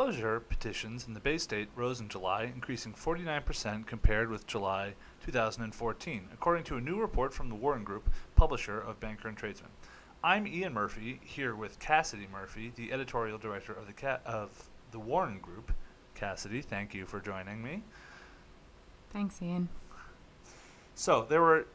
foreclosure petitions in the Bay State rose in July, increasing 49% compared with July 2014, according to a new report from the Warren Group, publisher of Banker and Tradesman. I'm Ian Murphy, here with Cassidy Murphy, the editorial director of the Warren Group. Cassidy, thank you for joining me. Thanks, Ian. So, there were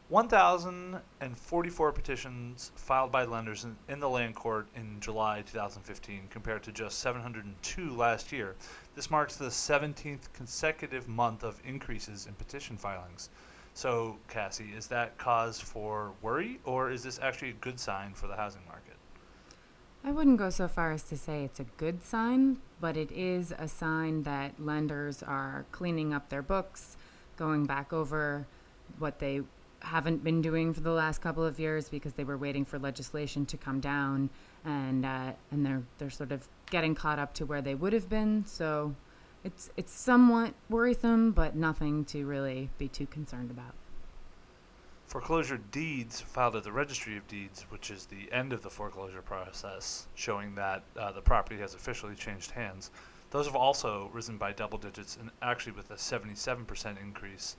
1,044 petitions filed by lenders in the land court in July 2015 compared to just 702 last year. This marks the 17th consecutive month of increases in petition filings. So, Cassie, is that cause for worry, or is this actually a good sign for the housing market? I wouldn't go so far as to say it's a good sign, but it is a sign that lenders are cleaning up their books, going back over what they haven't been doing for the last couple of years because they were waiting for legislation to come down, and they're sort of getting caught up to where they would have been. So it's somewhat worrisome, but nothing to really be too concerned about. Foreclosure deeds filed at the Registry of Deeds, which is the end of the foreclosure process, showing that the property has officially changed hands. Those have also risen by double digits, and actually with a 77% increase,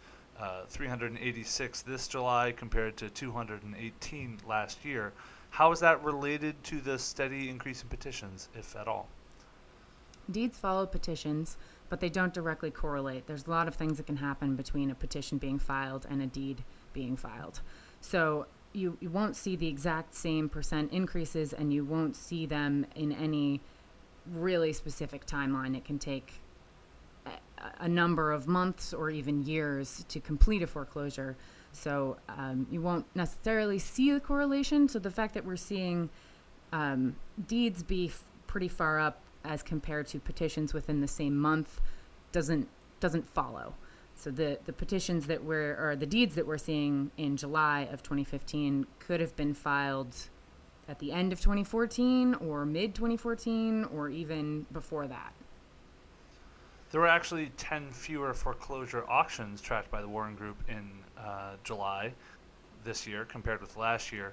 386 this July compared to 218 last year. How is that related to the steady increase in petitions, if at all? Deeds follow petitions, but they don't directly correlate. There's a lot of things that can happen between a petition being filed and a deed being filed. So you won't see the exact same percent increases, and you won't see them in any really specific timeline. It can take a number of months or even years to complete a foreclosure. So you won't necessarily see the correlation. So the fact that we're seeing deeds be pretty far up as compared to petitions within the same month doesn't follow. So the petitions or the deeds that we're seeing in July of 2015 could have been filed at the end of 2014 or mid 2014 or even before that. There were actually 10 fewer foreclosure auctions tracked by the Warren Group in July this year compared with last year,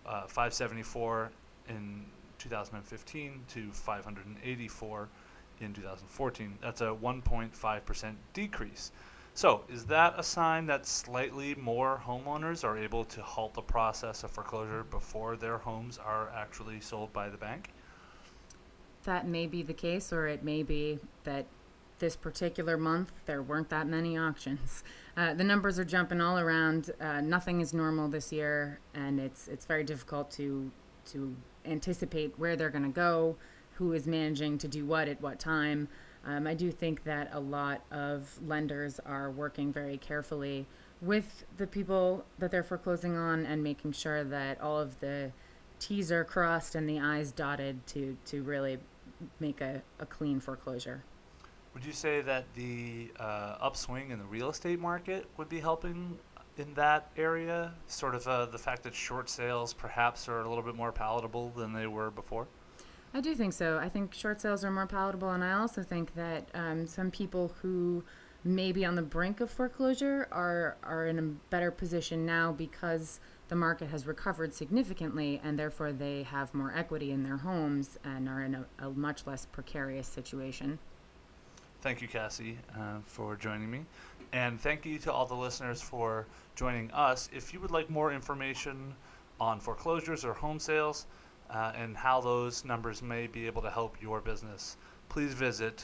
574 in 2015 to 584 in 2014. That's a 1.5% decrease. So, is that a sign that slightly more homeowners are able to halt the process of foreclosure before their homes are actually sold by the bank? That may be the case, or it may be that this particular month there weren't that many auctions. The numbers are jumping all around. Nothing is normal this year, and it's very difficult to anticipate where they're going to go, who is managing to do what at what time. I do think that a lot of lenders are working very carefully with the people that they're foreclosing on and making sure that all of the T's are crossed and the I's dotted to really make a clean foreclosure. Would you say that the upswing in the real estate market would be helping in that area? Sort of the fact that short sales perhaps are a little bit more palatable than they were before? I do think so. I think short sales are more palatable, and I also think that some people who may be on the brink of foreclosure are in a better position now because the market has recovered significantly, and therefore they have more equity in their homes and are in a much less precarious situation. Thank you, Cassie, for joining me. And thank you to all the listeners for joining us. If you would like more information on foreclosures or home sales and how those numbers may be able to help your business, please visit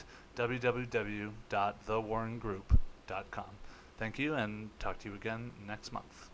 www.thewarrengroup.com. Thank you, and talk to you again next month.